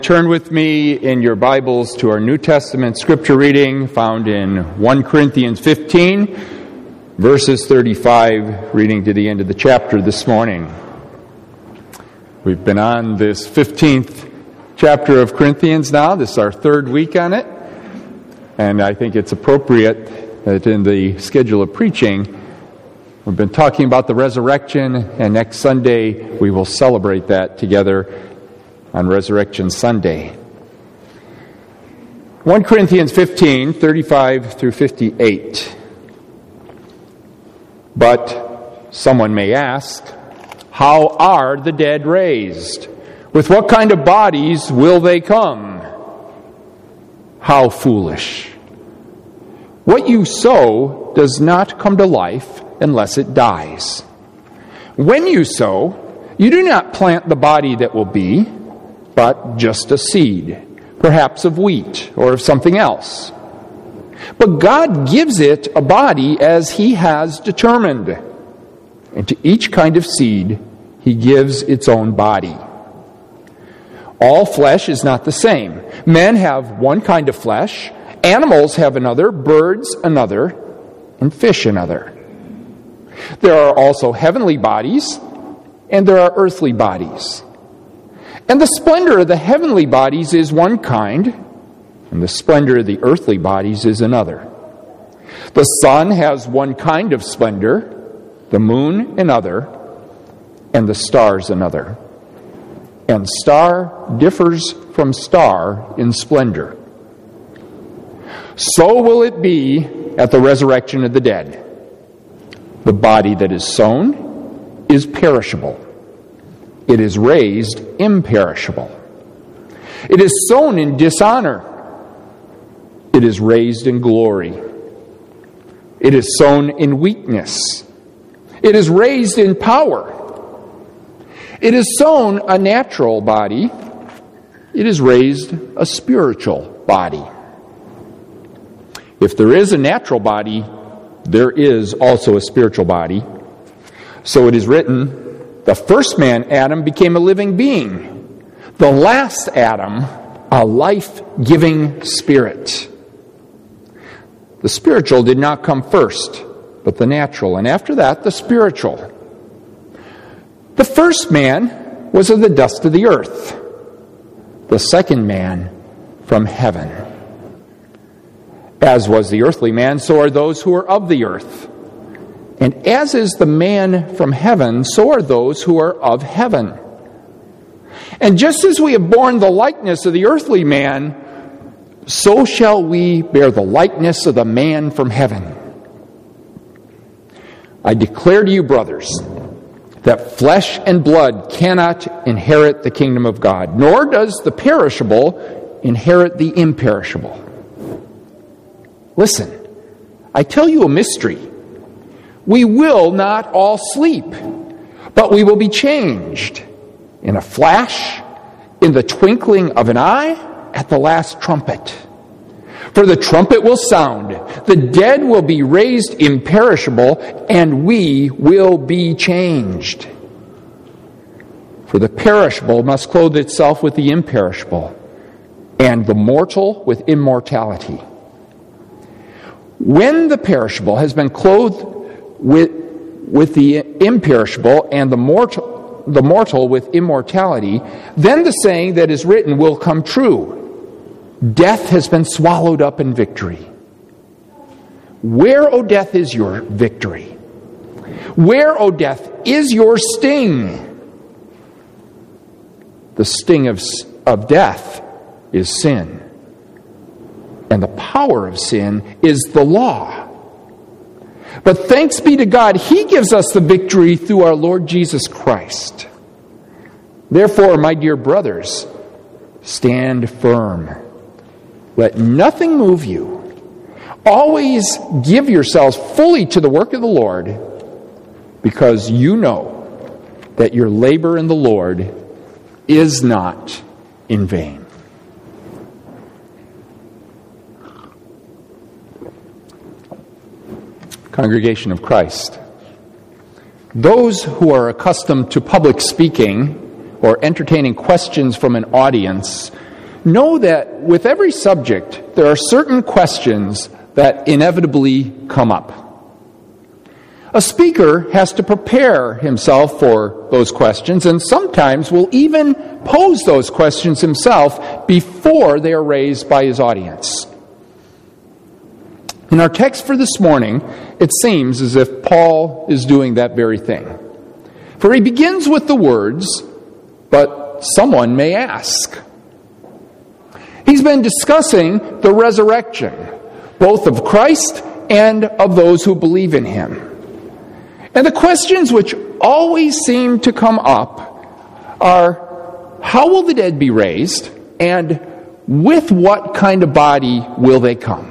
Turn with me in your Bibles to our New Testament scripture reading found in 1 Corinthians 15, verses 35, reading to the end of the chapter this morning. We've been on this 15th chapter of Corinthians now. This is our third week on it. And I think it's appropriate that in the schedule of preaching, we've been talking about the resurrection, and next Sunday we will celebrate that together on Resurrection Sunday. 1 Corinthians 15, 35 through 58. But someone may ask, how are the dead raised? With what kind of bodies will they come? How foolish! What you sow does not come to life unless it dies. When you sow, you do not plant the body that will be, but just a seed, perhaps of wheat or of something else. But God gives it a body as He has determined. And to each kind of seed, He gives its own body. All flesh is not the same. Men have one kind of flesh, animals have another, birds another, and fish another. There are also heavenly bodies, and there are earthly bodies. And the splendor of the heavenly bodies is one kind, and the splendor of the earthly bodies is another. The sun has one kind of splendor, the moon another, and the stars another. And star differs from star in splendor. So will it be at the resurrection of the dead. The body that is sown is perishable. It is raised imperishable. It is sown in dishonor. It is raised in glory. It is sown in weakness. It is raised in power. It is sown a natural body. It is raised a spiritual body. If there is a natural body, there is also a spiritual body. So it is written, the first man, Adam, became a living being. The last Adam, a life-giving spirit. The spiritual did not come first, but the natural, and after that, the spiritual. The first man was of the dust of the earth. The second man from heaven. As was the earthly man, so are those who are of the earth. And as is the man from heaven, so are those who are of heaven. And just as we have borne the likeness of the earthly man, so shall we bear the likeness of the man from heaven. I declare to you, brothers, that flesh and blood cannot inherit the kingdom of God, nor does the perishable inherit the imperishable. Listen, I tell you a mystery. We will not all sleep, but we will be changed in a flash, in the twinkling of an eye, at the last trumpet. For the trumpet will sound, the dead will be raised imperishable, and we will be changed. For the perishable must clothe itself with the imperishable, and the mortal with immortality. When the perishable has been clothed with the imperishable and the mortal with immortality, then the saying that is written will come true. Death has been swallowed up in victory. Where, O death, is your victory? Where, O death, is your sting? The sting of death is sin. And the power of sin is the law. But thanks be to God, He gives us the victory through our Lord Jesus Christ. Therefore, my dear brothers, stand firm. Let nothing move you. Always give yourselves fully to the work of the Lord, because you know that your labor in the Lord is not in vain. Congregation of Christ, those who are accustomed to public speaking or entertaining questions from an audience know that with every subject, there are certain questions that inevitably come up. A speaker has to prepare himself for those questions, and sometimes will even pose those questions himself before they are raised by his audience. In our text for this morning, it seems as if Paul is doing that very thing. For he begins with the words, "But someone may ask." He's been discussing the resurrection, both of Christ and of those who believe in him. And the questions which always seem to come up are, how will the dead be raised? And with what kind of body will they come?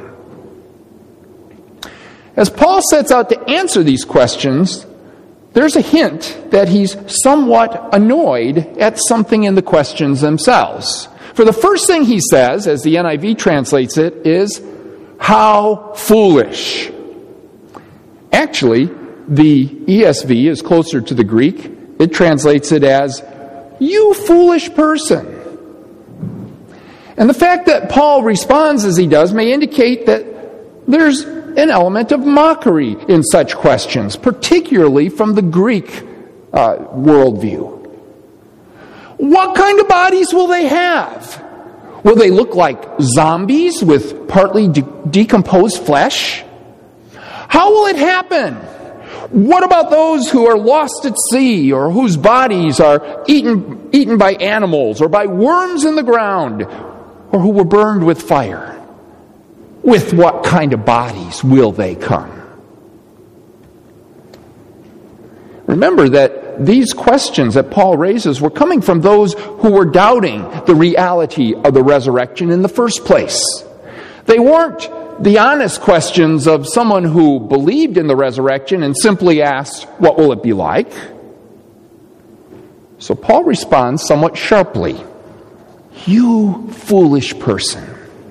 As Paul sets out to answer these questions, there's a hint that he's somewhat annoyed at something in the questions themselves. For the first thing he says, as the NIV translates it, is, "How foolish." Actually, the ESV is closer to the Greek. It translates it as, "You foolish person." And the fact that Paul responds as he does may indicate that there's an element of mockery in such questions, particularly from the Greek worldview. What kind of bodies will they have? Will they look like zombies with partly decomposed flesh? How will it happen? What about those who are lost at sea, or whose bodies are eaten by animals or by worms in the ground, or who were burned with fire? With what kind of bodies will they come? Remember that these questions that Paul raises were coming from those who were doubting the reality of the resurrection in the first place. They weren't the honest questions of someone who believed in the resurrection and simply asked, "What will it be like?" So Paul responds somewhat sharply, "You foolish person."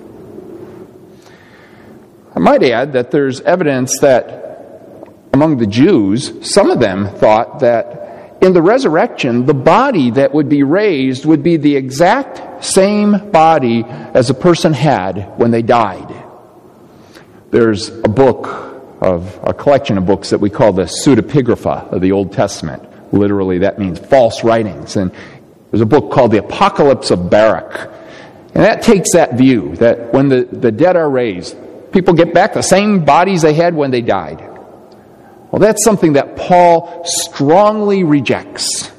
I might add that there's evidence that among the Jews, some of them thought that in the resurrection, the body that would be raised would be the exact same body as a person had when they died. There's a collection of books that we call the pseudepigrapha of the Old Testament. Literally, that means false writings. And there's a book called the Apocalypse of Baruch. And that takes that view, that when the dead are raised, people get back the same bodies they had when they died. Well, that's something that Paul strongly rejects.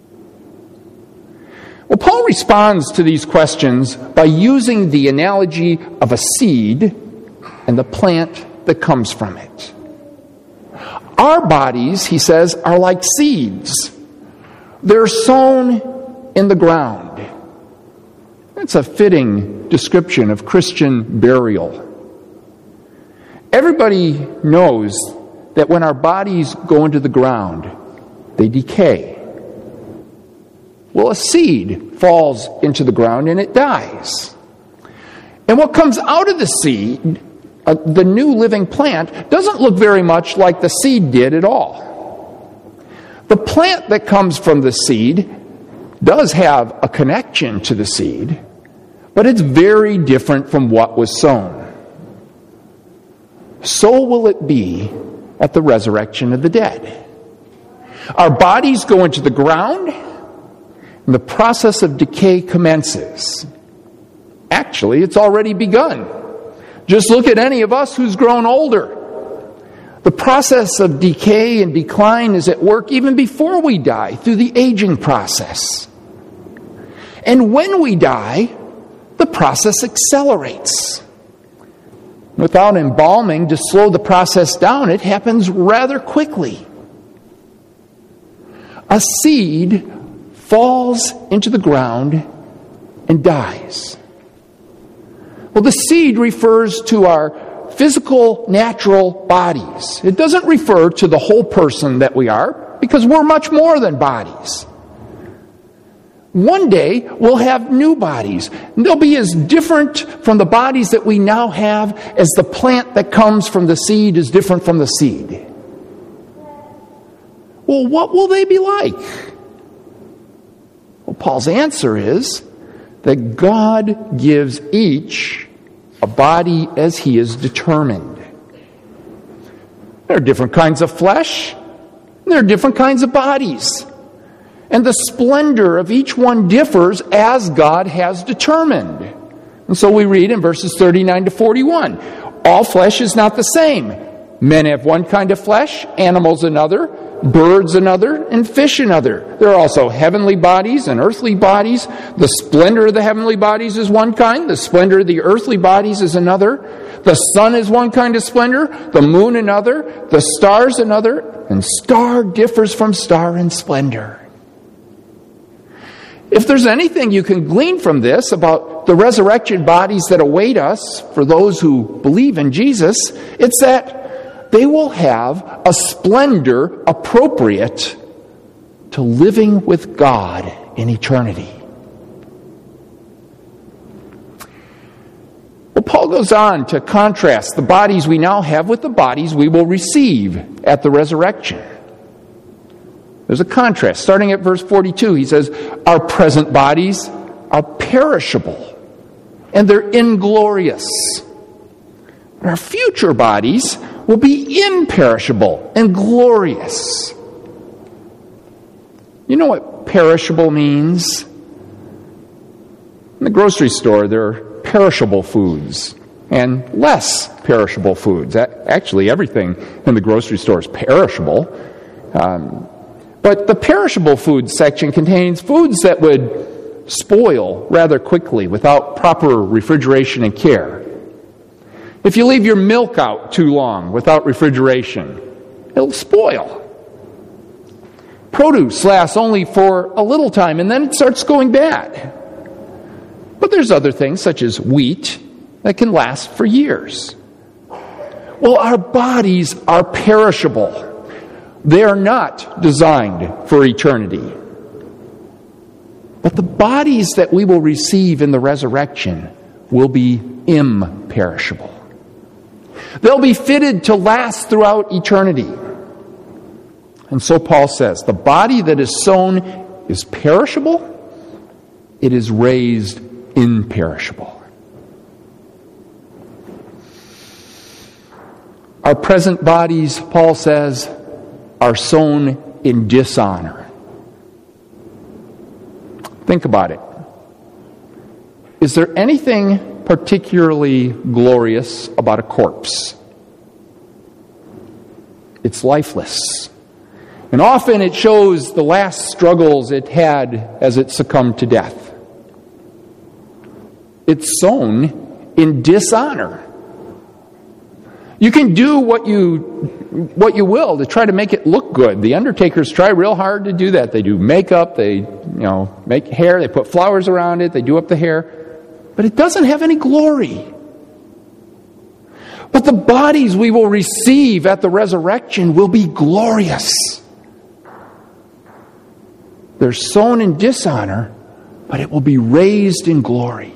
Well, Paul responds to these questions by using the analogy of a seed and the plant that comes from it. Our bodies, he says, are like seeds. They're sown in the ground. That's a fitting description of Christian burial. Everybody knows that when our bodies go into the ground, they decay. Well, a seed falls into the ground and it dies. And what comes out of the seed, the new living plant, doesn't look very much like the seed did at all. The plant that comes from the seed does have a connection to the seed, but it's very different from what was sown. So will it be at the resurrection of the dead. Our bodies go into the ground, and the process of decay commences. Actually, it's already begun. Just look at any of us who's grown older. The process of decay and decline is at work even before we die, through the aging process. And when we die, the process accelerates. Without embalming to slow the process down, it happens rather quickly. A seed falls into the ground and dies. Well, the seed refers to our physical, natural bodies. It doesn't refer to the whole person that we are, because we're much more than bodies. One day, we'll have new bodies. They'll be as different from the bodies that we now have as the plant that comes from the seed is different from the seed. Well, what will they be like? Well, Paul's answer is, that God gives each a body as He has determined. There are different kinds of flesh, and there are different kinds of bodies. And the splendor of each one differs as God has determined. And so we read in verses 39 to 41, all flesh is not the same. Men have one kind of flesh, animals another, birds another, and fish another. There are also heavenly bodies and earthly bodies. The splendor of the heavenly bodies is one kind. The splendor of the earthly bodies is another. The sun is one kind of splendor, the moon another, the stars another, and star differs from star in splendor. If there's anything you can glean from this about the resurrection bodies that await us for those who believe in Jesus, it's that they will have a splendor appropriate to living with God in eternity. Well, Paul goes on to contrast the bodies we now have with the bodies we will receive at the resurrection. There's a contrast. Starting at verse 42, he says, our present bodies are perishable, and they're inglorious. But our future bodies will be imperishable and glorious. You know what perishable means? In the grocery store, there are perishable foods and less perishable foods. Actually, everything in the grocery store is perishable. But the perishable foods section contains foods that would spoil rather quickly without proper refrigeration and care. If you leave your milk out too long without refrigeration, it'll spoil. Produce lasts only for a little time and then it starts going bad. But there's other things such as wheat that can last for years. Well, our bodies are perishable. They are not designed for eternity. But the bodies that we will receive in the resurrection will be imperishable. They'll be fitted to last throughout eternity. And so Paul says, the body that is sown is perishable, it is raised imperishable. Our present bodies, Paul says, are sown in dishonor. Think about it. Is there anything particularly glorious about a corpse? It's lifeless. And often it shows the last struggles it had as it succumbed to death. It's sown in dishonor. You can do what you will to try to make it look good. The undertakers try real hard to do that. They do makeup, they make hair, they put flowers around it, they do up the hair. But it doesn't have any glory. But the bodies we will receive at the resurrection will be glorious. They're sown in dishonor, but it will be raised in glory.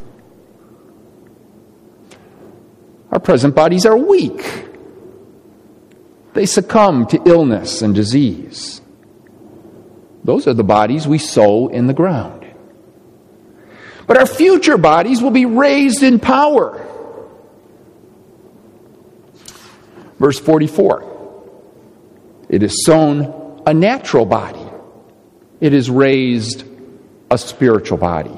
Our present bodies are weak. They succumb to illness and disease. Those are the bodies we sow in the ground. But our future bodies will be raised in power. Verse 44. It is sown a natural body. It is raised a spiritual body.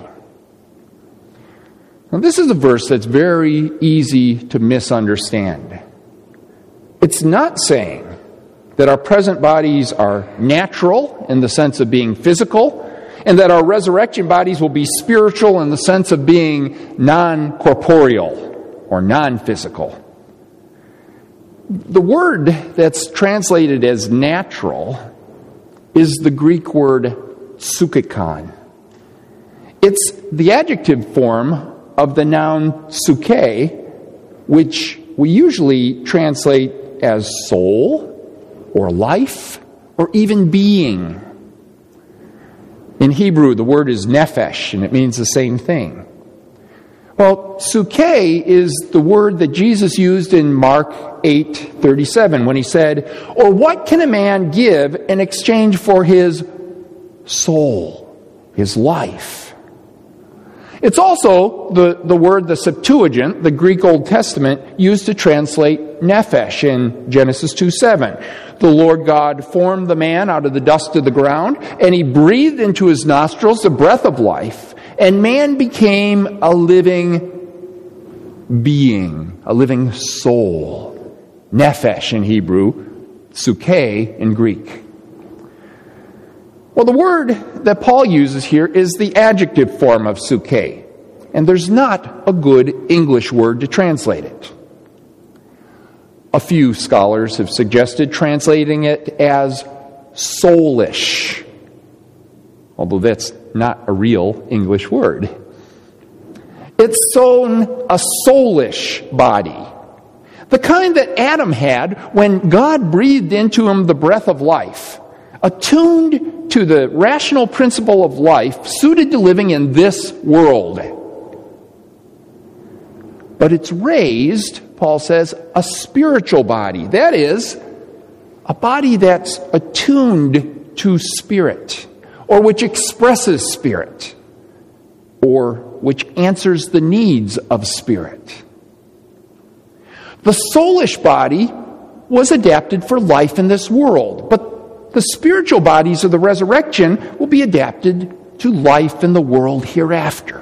Now, this is a verse that's very easy to misunderstand. It's not saying that our present bodies are natural in the sense of being physical, and that our resurrection bodies will be spiritual in the sense of being non-corporeal or non-physical. The word that's translated as natural is the Greek word psychikon. It's the adjective form of the noun psyche, which we usually translate as soul or life or even being. In Hebrew, the word is nephesh, and it means the same thing. Well, psyche is the word that Jesus used in Mark 8:37 when he said, "Or what can a man give in exchange for his soul, his life?" It's also the word, the Septuagint, the Greek Old Testament, used to translate nephesh in Genesis 2:7. The Lord God formed the man out of the dust of the ground, and he breathed into his nostrils the breath of life, and man became a living being, a living soul. Nephesh in Hebrew, psuche in Greek. Well, the word that Paul uses here is the adjective form of psuche, and there's not a good English word to translate it. A few scholars have suggested translating it as soulish, although that's not a real English word. It's sown a soulish body, the kind that Adam had when God breathed into him the breath of life, attuned to the rational principle of life, suited to living in this world. But it's raised, Paul says, a spiritual body. That is, a body that's attuned to spirit, or which expresses spirit, or which answers the needs of spirit. The soulish body was adapted for life in this world, but the spiritual bodies of the resurrection will be adapted to life in the world hereafter.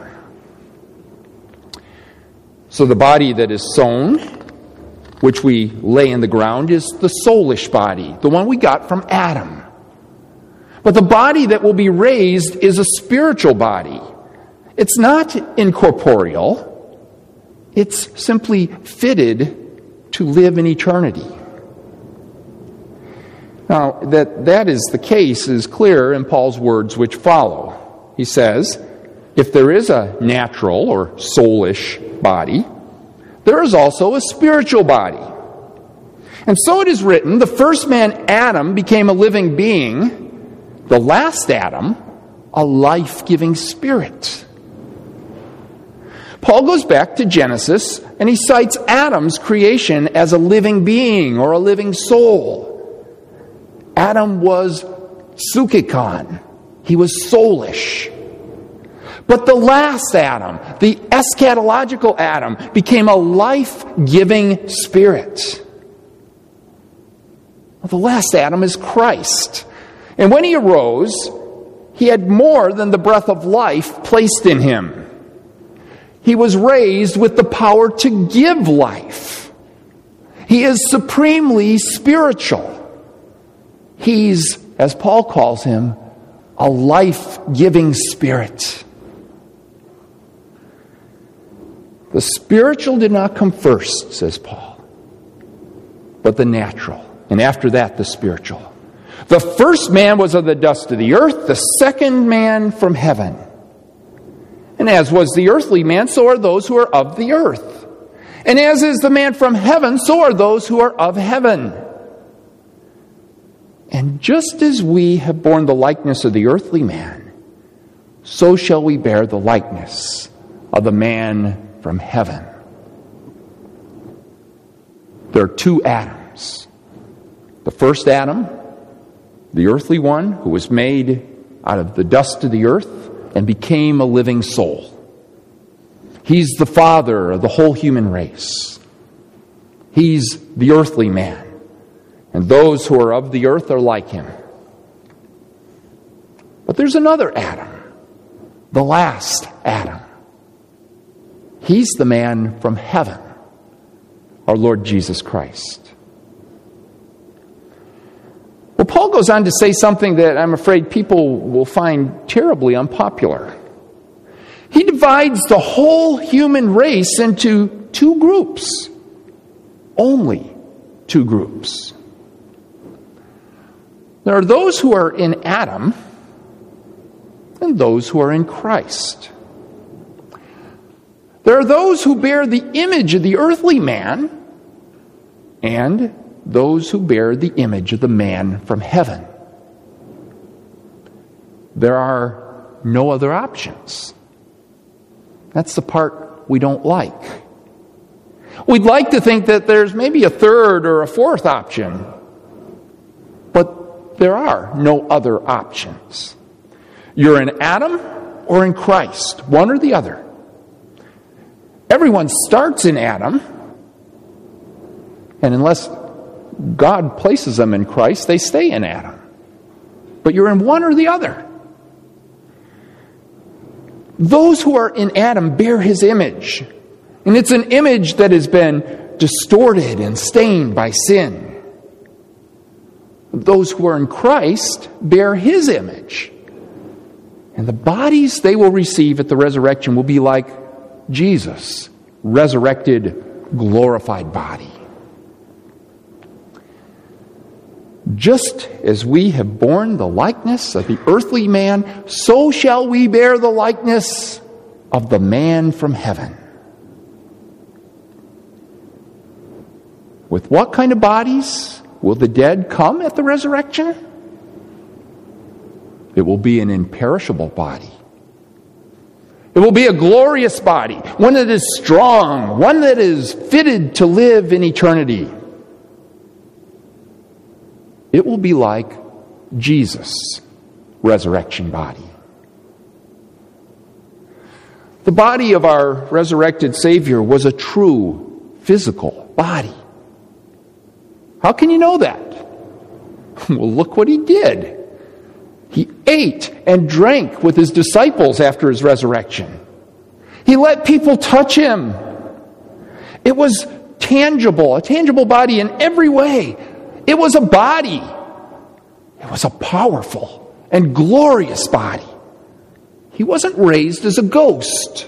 So the body that is sown, which we lay in the ground, is the soulish body, the one we got from Adam. But the body that will be raised is a spiritual body. It's not incorporeal. It's simply fitted to live in eternity. Now, that is the case is clear in Paul's words which follow. He says, if there is a natural or soulish body, there is also a spiritual body. And so it is written, the first man, Adam, became a living being, the last Adam, a life-giving spirit. Paul goes back to Genesis, and he cites Adam's creation as a living being or a living soul. Adam was psychikon. He was soulish. But the last Adam, the eschatological Adam, became a life-giving spirit. Well, the last Adam is Christ. And when he arose, he had more than the breath of life placed in him. He was raised with the power to give life. He is supremely spiritual. He's, as Paul calls him, a life-giving spirit. The spiritual did not come first, says Paul, but the natural. And after that, the spiritual. The first man was of the dust of the earth, the second man from heaven. And as was the earthly man, so are those who are of the earth. And as is the man from heaven, so are those who are of heaven. And just as we have borne the likeness of the earthly man, so shall we bear the likeness of the man from heaven. There are two Adams. The first Adam, the earthly one, who was made out of the dust of the earth and became a living soul. He's the father of the whole human race. He's the earthly man. And those who are of the earth are like him. But there's another Adam, the last Adam. He's the man from heaven, our Lord Jesus Christ. Well, Paul goes on to say something that I'm afraid people will find terribly unpopular. He divides the whole human race into two groups. Only two groups. There are those who are in Adam and those who are in Christ. There are those who bear the image of the earthly man and those who bear the image of the man from heaven. There are no other options. That's the part we don't like. We'd like to think that there's maybe a third or a fourth option, but there are no other options. You're in Adam or in Christ, one or the other. Everyone starts in Adam, and unless God places them in Christ, they stay in Adam. But you're in one or the other. Those who are in Adam bear his image. And it's an image that has been distorted and stained by sin. Those who are in Christ bear his image. And the bodies they will receive at the resurrection will be like Jesus' resurrected, glorified body. Just as we have borne the likeness of the earthly man, so shall we bear the likeness of the man from heaven. With what kind of bodies will the dead come at the resurrection? It will be an imperishable body. It will be a glorious body, one that is strong, one that is fitted to live in eternity. It will be like Jesus' resurrection body. The body of our resurrected Savior was a true physical body. How can you know that? Well, look what he did. He ate and drank with his disciples after his resurrection. He let people touch him. It was tangible, a tangible body in every way. It was a body. It was a powerful and glorious body. He wasn't raised as a ghost.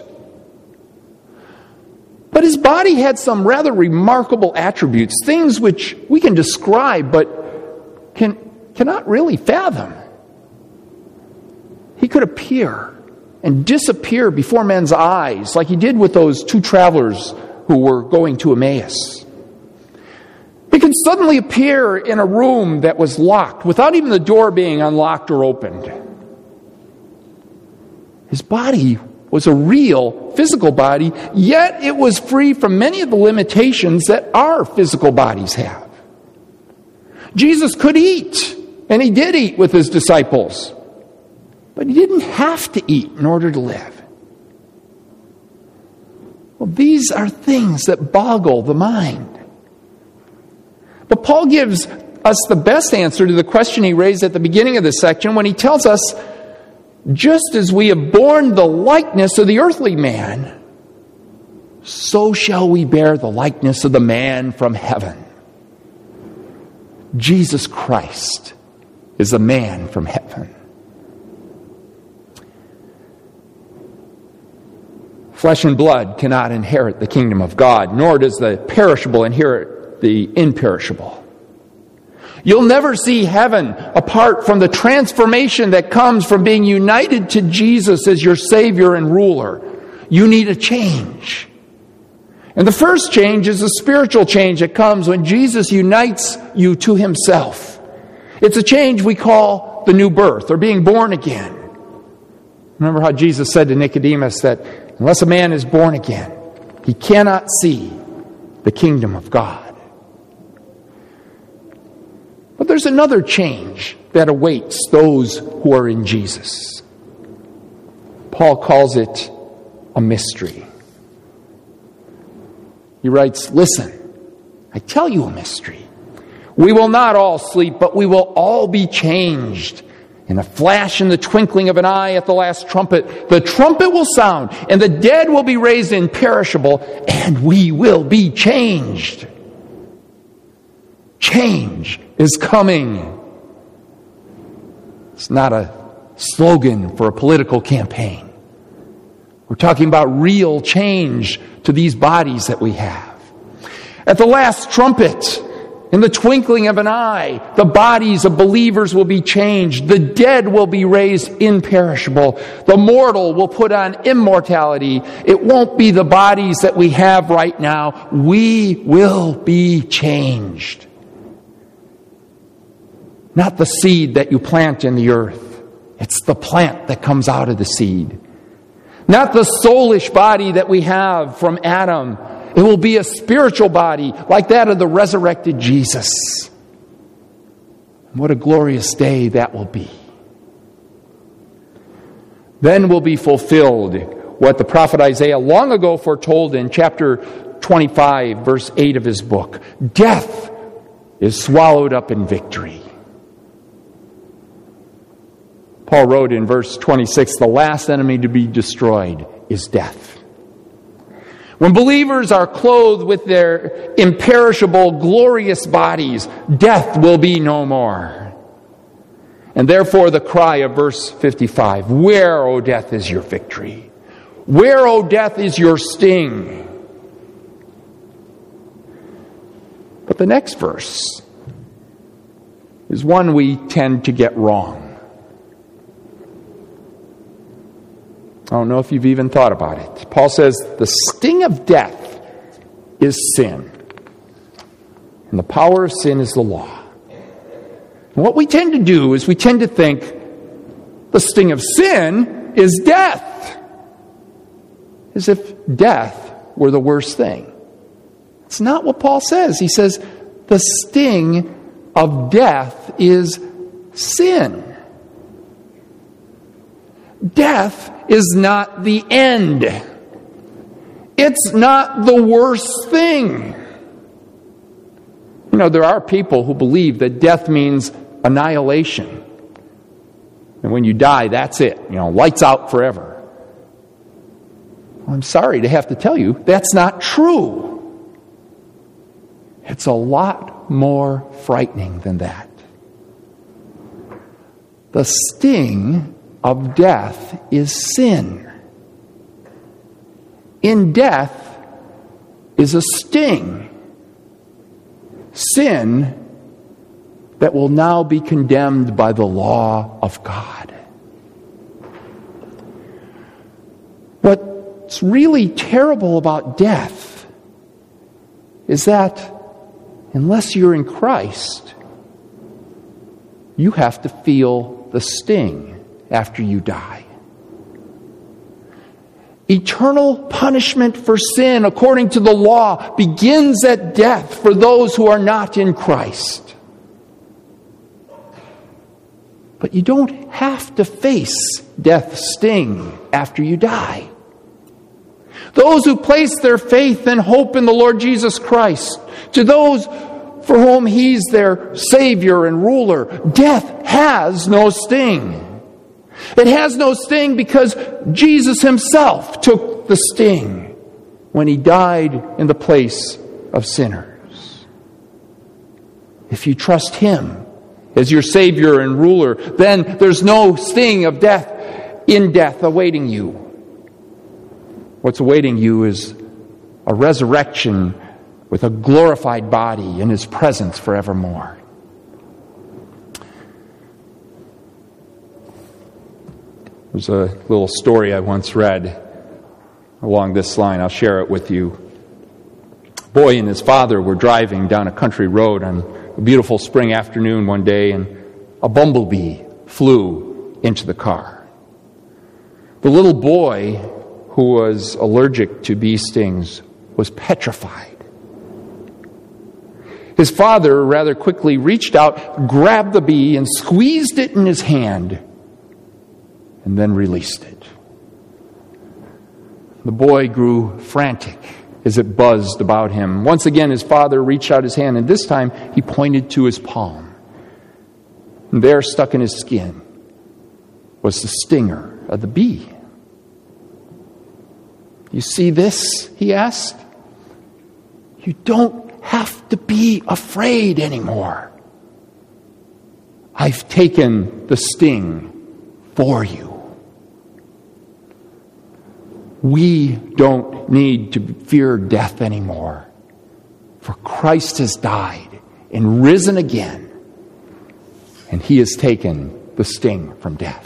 But his body had some rather remarkable attributes, things which we can describe but cannot really fathom. He could appear and disappear before men's eyes, like he did with those two travelers who were going to Emmaus. He could suddenly appear in a room that was locked without even the door being unlocked or opened. His body was a real physical body, yet it was free from many of the limitations that our physical bodies have. Jesus could eat, and he did eat with his disciples, but he didn't have to eat in order to live. Well, these are things that boggle the mind. But Paul gives us the best answer to the question he raised at the beginning of this section when he tells us, just as we have borne the likeness of the earthly man, so shall we bear the likeness of the man from heaven. Jesus Christ is the man from heaven. Flesh and blood cannot inherit the kingdom of God, nor does the perishable inherit the imperishable. You'll never see heaven apart from the transformation that comes from being united to Jesus as your Savior and ruler. You need a change. And the first change is a spiritual change that comes when Jesus unites you to himself. It's a change we call the new birth, or being born again. Remember how Jesus said to Nicodemus that unless a man is born again, he cannot see the kingdom of God. But there's another change that awaits those who are in Jesus. Paul calls it a mystery. He writes, listen, I tell you a mystery. We will not all sleep, but we will all be changed. In a flash, in the twinkling of an eye, at the last trumpet, the trumpet will sound, and the dead will be raised imperishable, and we will be changed. Change is coming. It's not a slogan for a political campaign. We're talking about real change to these bodies that we have. At the last trumpet, in the twinkling of an eye, the bodies of believers will be changed. The dead will be raised imperishable. The mortal will put on immortality. It won't be the bodies that we have right now. We will be changed. Not the seed that you plant in the earth. It's the plant that comes out of the seed. Not the soulish body that we have from Adam. It will be a spiritual body like that of the resurrected Jesus. What a glorious day that will be. Then will be fulfilled what the prophet Isaiah long ago foretold in chapter 25, verse 8 of his book. Death is swallowed up in victory. Paul wrote in verse 26, the last enemy to be destroyed is death. When believers are clothed with their imperishable, glorious bodies, death will be no more. And therefore the cry of verse 55, where, O death, is your victory? Where, O death, is your sting? But the next verse is one we tend to get wrong. I don't know if you've even thought about it. Paul says the sting of death is sin. And the power of sin is the law. And what we tend to do is we tend to think the sting of sin is death. As if death were the worst thing. It's not what Paul says. He says the sting of death is sin. Death is not the end. It's not the worst thing. You know, there are people who believe that death means annihilation. And when you die, that's it. You know, lights out forever. Well, I'm sorry to have to tell you, that's not true. It's a lot more frightening than that. The sting of death is sin. In death is a sting. Sin that will now be condemned by the law of God. What's really terrible about death is that unless you're in Christ, you have to feel the sting after you die. Eternal punishment for sin, according to the law, begins at death for those who are not in Christ. But you don't have to face death's sting after you die. Those who place their faith and hope in the Lord Jesus Christ, to those for whom He's their Savior and ruler, death has no sting. It has no sting because Jesus Himself took the sting when He died in the place of sinners. If you trust Him as your Savior and ruler, then there's no sting of death in death awaiting you. What's awaiting you is a resurrection with a glorified body in His presence forevermore. There's a little story I once read along this line. I'll share it with you. A boy and his father were driving down a country road on a beautiful spring afternoon one day, and a bumblebee flew into the car. The little boy, who was allergic to bee stings, was petrified. His father rather quickly reached out, grabbed the bee, and squeezed it in his hand, and then released it. The boy grew frantic as it buzzed about him. Once again, his father reached out his hand, and this time he pointed to his palm. And there, stuck in his skin, was the stinger of the bee. You see this? He asked. You don't have to be afraid anymore. I've taken the sting for you. We don't need to fear death anymore, for Christ has died and risen again, and He has taken the sting from death.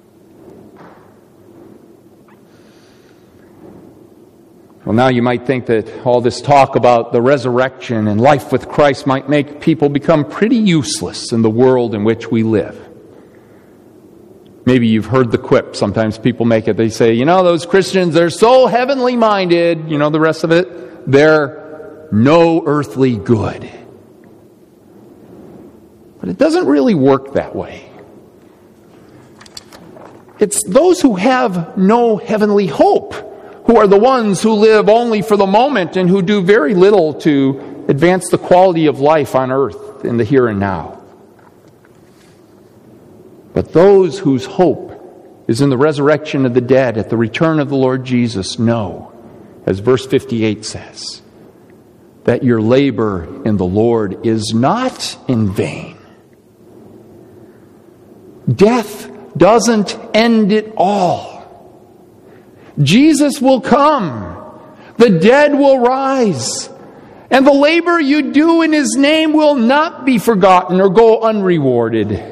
Well, now you might think that all this talk about the resurrection and life with Christ might make people become pretty useless in the world in which we live. Maybe you've heard the quip. Sometimes people make it. They say, you know, those Christians, they're so heavenly minded. You know the rest of it? They're no earthly good. But it doesn't really work that way. It's those who have no heavenly hope who are the ones who live only for the moment and who do very little to advance the quality of life on earth in the here and now. But those whose hope is in the resurrection of the dead at the return of the Lord Jesus know, as verse 58 says, that your labor in the Lord is not in vain. Death doesn't end it all. Jesus will come. The dead will rise. And the labor you do in His name will not be forgotten or go unrewarded.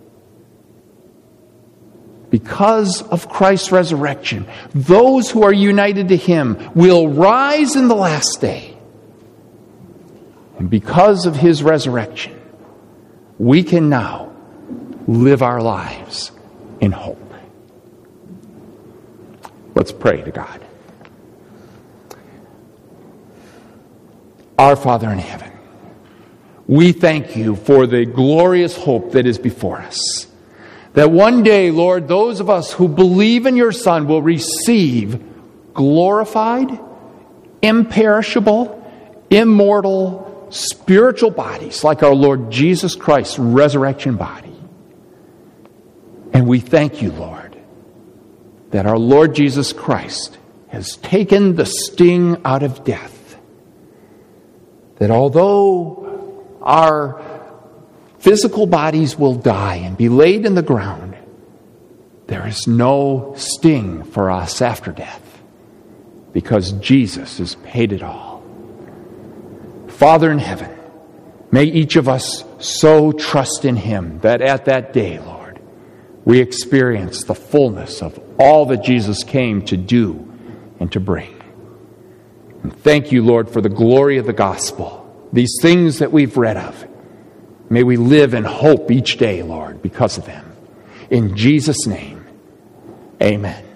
Because of Christ's resurrection, those who are united to Him will rise in the last day. And because of His resurrection, we can now live our lives in hope. Let's pray to God. Our Father in heaven, we thank You for the glorious hope that is before us. That one day, Lord, those of us who believe in Your Son will receive glorified, imperishable, immortal, spiritual bodies like our Lord Jesus Christ's resurrection body. And we thank You, Lord, that our Lord Jesus Christ has taken the sting out of death. That although our physical bodies will die and be laid in the ground, there is no sting for us after death, because Jesus has paid it all. Father in heaven, may each of us so trust in Him that at that day, Lord, we experience the fullness of all that Jesus came to do and to bring. And thank You, Lord, for the glory of the gospel, these things that we've read of. May we live in hope each day, Lord, because of them. In Jesus' name, amen.